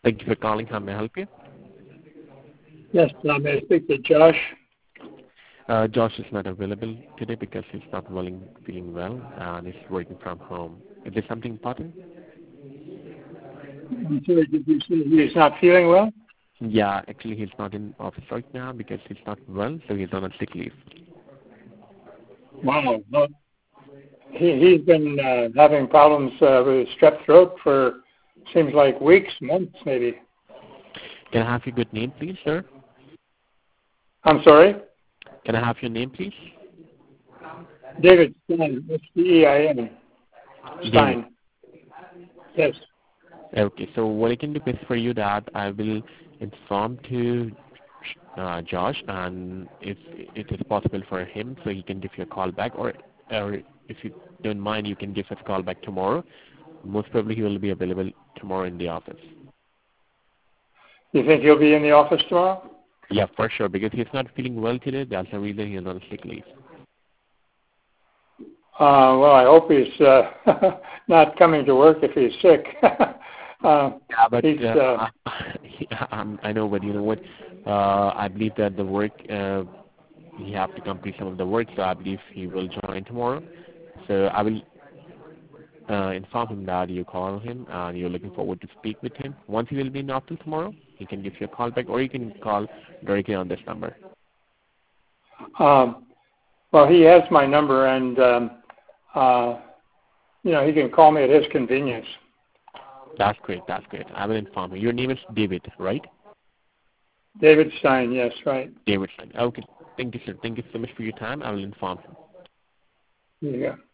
Thank you for calling. How may I help you? Yes, may I speak to Josh? Josh is not available today because he's not feeling well and he's working from home. Is there something important? I'm sorry, did you say he's not feeling well? Yeah, actually he's not in office right now because he's not well, so he's on a sick leave. Wow. Well, he's been having problems with his strep throat for, seems like weeks, months maybe. Can I have your good name, please, sir? I'm sorry? Can I have your name, please? David Stein, S-T-E-I-N. Stein. Yes. Okay, so what I can do is for you that I will inform to Josh, and if it is possible for him, so he can give you a call back, or if you don't mind, you can give us a call back tomorrow. Most probably he will be available tomorrow in the office. You think he'll be in the office tomorrow? Yeah, for sure, because he's not feeling well today. That's the reason he's on sick leave. Well, I hope he's not coming to work if he's sick. Yeah, but I know, but you know what? I believe that the work, he have to complete some of the work, so I believe he will join tomorrow. So I will inform him that you call him and you're looking forward to speak with him. Once he will be in the office tomorrow, he can give you a call back, or you can call directly on this number. Well, he has my number, and he can call me at his convenience. That's great. That's great. I will inform you. Your name is David, right? David Stein, yes, right. David Stein. Okay. Thank you, sir. Thank you so much for your time. I will inform him. Yeah.